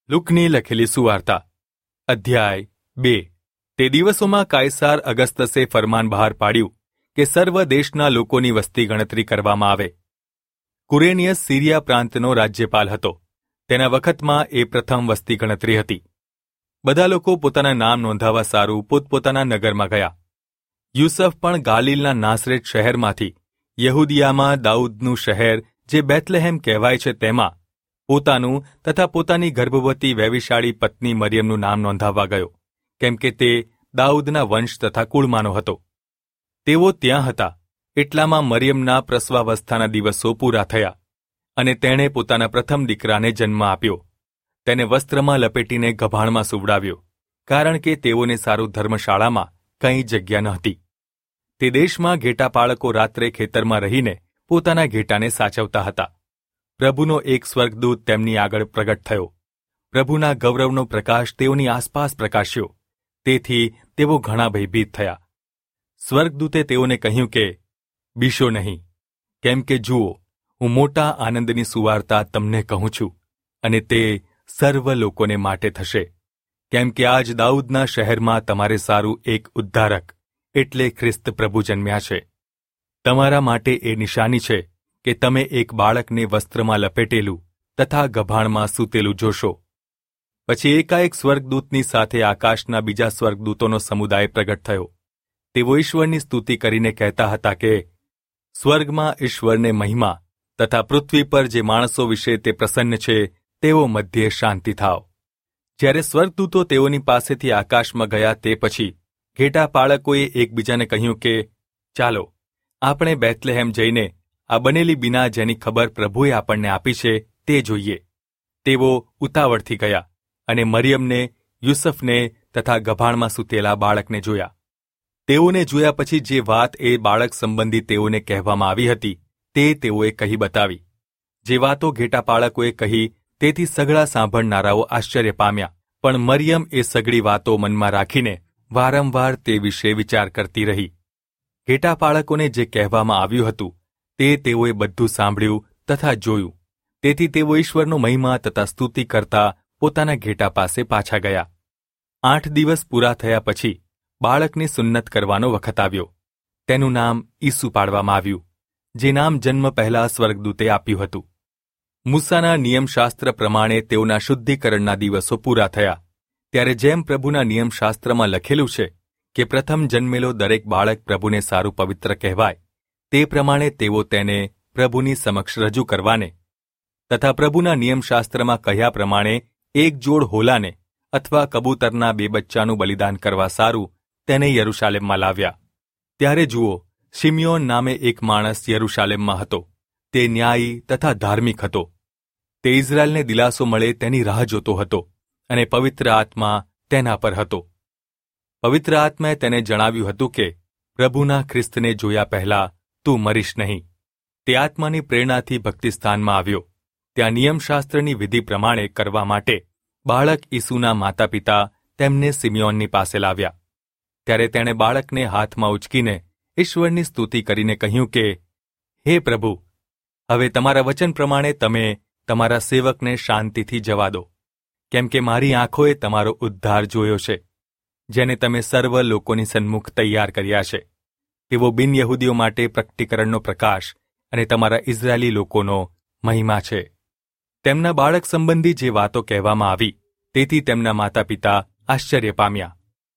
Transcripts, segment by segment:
લુકની લખેલી સુવાર્તા અધ્યાય 2। તે દિવસોમાં કાયસાર અગસ્તસે ફરમાન બહાર પાડ્યું કે સર્વ દેશના લોકોની વસ્તી ગણતરી કરવામાં આવે। કુરેનિયસ સિરિયા પ્રાંતનો રાજ્યપાલ હતો। તેના વખતમાં એ પ્રથમ વસ્તી ગણતરી હતી। બધા લોકો પોતાના નામ નોંધાવા સારું પોતપોતાના નગરમાં ગયા। યુસફ પણ ગાલિલના નાસરેત શહેરમાંથી યહૂદિયામાં દાઉદનું શહેર જે બેથલેહેમ કહેવાય છે તેમાં પોતાનું તથા પોતાની ગર્ભવતી વૈવિશાળી પત્ની મરિયમનું નામ નોંધાવવા ગયો, કેમ કે તે દાઉદના વંશ તથા કુળમાંનો હતો। તેઓ ત્યાં હતા એટલામાં મરિયમના પ્રસવાવસ્થાના દિવસો પૂરા થયા અને તેણે પોતાના પ્રથમ દીકરાને જન્મ આપ્યો। તેને વસ્ત્રમાં લપેટીને ગભાણમાં સુવડાવ્યો, કારણ કે તેઓને સારું ધર્મશાળામાં કંઈ જગ્યા ન હતી। તે દેશમાં ઘેટા પાળકો રાત્રે ખેતરમાં રહીને પોતાના ઘેટાને સાચવતા હતા। પ્રભુનો એક સ્વર્ગદૂત તેમની આગળ પ્રગટ થયો। પ્રભુના ગૌરવનો પ્રકાશ તેઓની આસપાસ પ્રકાશ્યો, તેથી તેઓ ઘણા ભયભીત થયા। સ્વર્ગદૂતે તેઓને કહ્યું કે બીશો નહીં, કેમ કે જુઓ, હું મોટા આનંદની સુવાર્તા તમને કહું છું, અને તે સર્વ લોકોને માટે થશે, કેમ કે આજ દાઉદના શહેરમાં તમારે સારું એક ઉદ્ધારક એટલે ખ્રિસ્ત પ્રભુ જન્મ્યા છે। તમારા માટે એ નિશાની છે કે તમે એક બાળકને વસ્ત્રમાં લપેટેલું તથા ગભાણમાં સૂતેલું જોશો। પછી એકાએક સ્વર્ગદૂતની સાથે આકાશના બીજા સ્વર્ગદૂતોનો સમુદાય પ્રગટ થયો। તેઓ ઈશ્વરની સ્તુતિ કરીને કહેતા હતા કે સ્વર્ગમાં ઈશ્વરને મહિમા તથા પૃથ્વી પર જે માણસો વિશે તે પ્રસન્ન છે તેઓ મધ્યે શાંતિ થાવ। જ્યારે સ્વર્ગદૂતો તેઓની પાસેથી આકાશમાં ગયા તે પછી ઘેટા પાળકોએ એકબીજાને કહ્યું કે ચાલો આપણે બેથલેહેમ જઈને આ બનેલી બીના જેની ખબર પ્રભુએ આપણને આપી છે તે જોઈએ। તેઓ ઉતાવળથી ગયા અને મરિયમને, યુસફને તથા ગભાણમાં સૂતેલા બાળકને જોયા। તેઓને જોયા પછી જે વાત એ બાળક સંબંધી તેઓને કહેવામાં આવી હતી તે તેઓએ કહી બતાવી। જે વાતો ઘેટા પાળકોએ કહી તેથી સઘળા સાંભળનારાઓ આશ્ચર્ય પામ્યા, પણ મરિયમ એ સઘળી વાતો મનમાં રાખીને વારંવાર તે વિશે વિચાર કરતી રહી। ઘેટા પાળકોને જે કહેવામાં આવ્યું હતું તે તેઓએ બધું સાંભળ્યું તથા જોયું, તેથી તેઓ ઈશ્વરનો મહિમા તથા સ્તુતિ કરતા પોતાના ઘેટા પાસે પાછા ગયા। 8 દિવસ પૂરા થયા પછી બાળકની સુન્નત કરવાનો વખત આવ્યો। તેનું નામ ઈસુ પાડવામાં આવ્યું, જે નામ જન્મ પહેલા સ્વર્ગદૂતે આપ્યું હતું। મૂસાના નિયમશાસ્ત્ર પ્રમાણે તેઓના શુદ્ધિકરણના દિવસો પૂરા થયા, ત્યારે જેમ પ્રભુના નિયમશાસ્ત્રમાં લખેલું છે કે પ્રથમ જન્મેલો દરેક બાળક પ્રભુને સારું પવિત્ર કહેવાય, તે પ્રમાણે તેઓ તેને પ્રભુની સમક્ષ રજૂ કરવાને તથા પ્રભુના નિયમશાસ્ત્રમાં કહ્યા પ્રમાણે એક જોડ હોલાને અથવા કબૂતરના 2 બચ્ચાનું બલિદાન કરવા સારું તેને યરૂશાલેમમાં લાવ્યા। ત્યારે જુઓ, શિમ્યોન નામે એક માણસ યરૂશાલેમમાં હતો। તે ન્યાયી તથા ધાર્મિક હતો। તે ઇઝરાયલને દિલાસો મળે તેની રાહ જોતો હતો અને પવિત્ર આત્મા તેના પર હતો। પવિત્ર આત્માએ તેને જણાવ્યું હતું કે પ્રભુના ખ્રિસ્તને જોયા પહેલા તું મરીશ નહીં। તે આત્માની પ્રેરણાથી ભક્તિસ્થાનમાં આવ્યો। ત્યાં નિયમશાસ્ત્રની વિધિ પ્રમાણે કરવા માટે બાળક ઈસુના માતા પિતા તેમને સિમિયોનની પાસે લાવ્યા। ત્યારે તેણે બાળકને હાથમાં ઉચકીને ઈશ્વરની સ્તુતિ કરીને કહ્યું કે હે પ્રભુ, હવે તમારા વચન પ્રમાણે તમે તમારા સેવકને શાંતિથી જવા દો, કેમ કે મારી આંખોએ તમારો ઉદ્ધાર જોયો છે, જેને તમે સર્વ લોકોની સન્મુખ તૈયાર કર્યા છે। તેઓ બિનયહૂદીઓ માટે પ્રગટીકરણનો પ્રકાશ અને તમારા ઇઝરાયેલી લોકોનો મહિમા છે। તેમના બાળક સંબંધી જે વાતો કહેવામાં આવી તેથી તેમના માતા પિતા આશ્ચર્ય પામ્યા।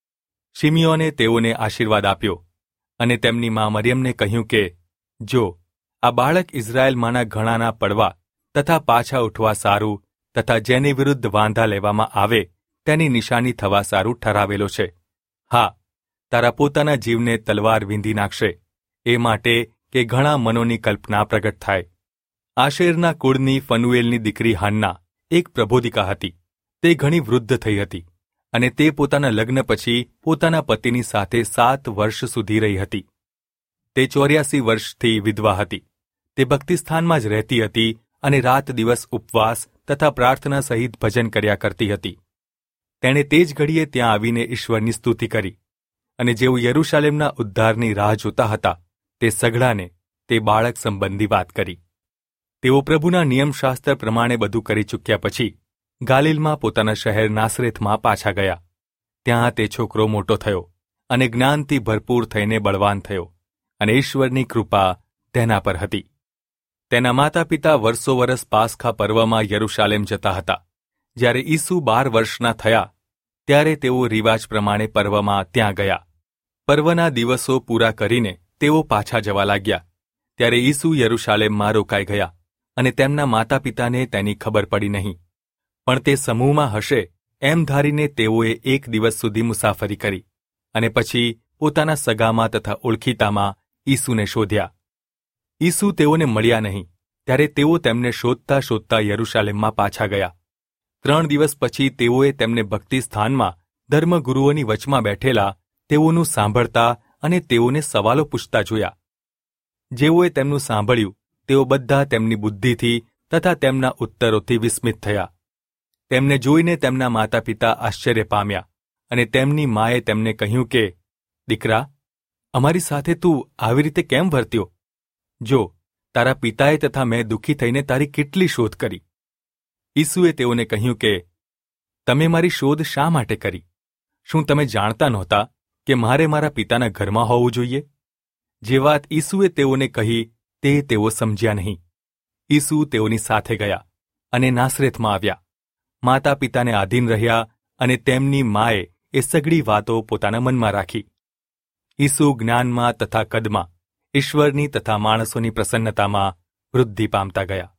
શિમિયોને તેઓને આશીર્વાદ આપ્યો અને તેમની મા મરિયમને કહ્યું કે જો આ બાળક ઇઝરાયેલમાંના ઘણાના પડવા તથા પાછા ઉઠવા સારું તથા જેની વિરુદ્ધ વાંધા લેવામાં આવે તેની નિશાની થવા સારું ઠરાવેલો છે। હા, તારા પોતાના જીવને તલવાર વીંધી નાખશે, એ માટે કે ઘણા મનોની કલ્પના પ્રગટ થાય। આશેરના કુળની ફનુએલની દીકરી હાન્ના એક પ્રબોધિકા હતી। તે ઘણી વૃદ્ધ થઈ હતી અને તે પોતાના લગ્ન પછી પોતાના પતિની સાથે 7 વર્ષ સુધી રહી હતી। તે 84 વર્ષથી વિધવા હતી। તે ભક્તિસ્થાનમાં જ રહેતી હતી અને રાત દિવસ ઉપવાસ તથા પ્રાર્થના સહિત ભજન કર્યા કરતી હતી। તેણે તે જ ઘડીએ ત્યાં આવીને ઈશ્વરની સ્તુતિ કરી અને જેઓ યરૂશાલેમના ઉદ્ધારની રાહ જોતા હતા તે સઘળાને તે બાળક સંબંધી વાત કરી। તેઓ પ્રભુના નિયમશાસ્ત્ર પ્રમાણે બધું કરી ચૂક્યા પછી ગાલિલમાં પોતાના શહેર નાસરેથમાં પાછા ગયા. ત્યાં તે છોકરો મોટો થયો અને જ્ઞાનથી ભરપૂર થઈને બળવાન થયો અને ઈશ્વરની કૃપા તેના પર હતી. તેના માતા પિતા વર્ષો વરસ પાસખા પર્વમાં યરૂશાલેમ જતા હતા. જ્યારે ઈસુ 12 વર્ષના થયા ત્યારે તેઓ રિવાજ પ્રમાણે પર્વમાં ત્યાં ગયા. પર્વના દિવસો પૂરા કરીને તેઓ પાછા જવા લાગ્યા. ત્યારે ઈસુ યરૂશાલેમમાં રોકાઈ ગયા અને તેમના માતા પિતાને તેની ખબર પડી નહીં. પણ તે સમૂહમાં હશે એમ ધારીને તેઓએ 1 દિવસ સુધી મુસાફરી કરી અને પછી પોતાના સગામાં તથા ઓળખીતામાં ઈસુને શોધ્યા. ઈસુ તેઓને મળ્યા નહીં. ત્યારે તેઓ તેમને શોધતા શોધતા યરૂશાલેમમાં પાછા ગયા. 3 દિવસ પછી તેઓએ તેમને ભક્તિ સ્થાનમાં ધર્મગુરુઓની વચમાં બેઠેલા તેઓનું સાંભળતા અને તેઓને સવાલો પૂછતા જોયા. જેઓએ તેમનું સાંભળ્યું તેઓ બધા તેમની બુદ્ધિથી તથા તેમના ઉત્તરોથી વિસ્મિત થયા. તેમને જોઈને તેમના માતા પિતા આશ્ચર્ય પામ્યા અને તેમની માએ તેમને કહ્યું કે, દીકરા, અમારી સાથે તું આવી રીતે કેમ વર્ત્યો? જો, તારા પિતાએ તથા મેં દુઃખી થઈને તારી કેટલી શોધ કરી. ઈસુએ તેઓને કહ્યું કે, તમે મારી શોધ શા માટે કરી? શું તમે જાણતા નહોતા કે મારે મારા પિતાના ઘરમાં હોવું જોઈએ? જે વાત ઈસુએ તેઓને કહી તે તેઓ સમજ્યા નહીં. ઈસુ તેઓની સાથે ગયા અને નાસરેથમાં આવ્યા. માતા પિતાને આધીન રહ્યા અને તેમની માએ એ સઘળી વાતો પોતાના મનમાં રાખી. ઈસુ જ્ઞાનમાં તથા કદમાં ઈશ્વરની તથા માણસોની પ્રસન્નતામાં વૃદ્ધિ પામતા ગયા.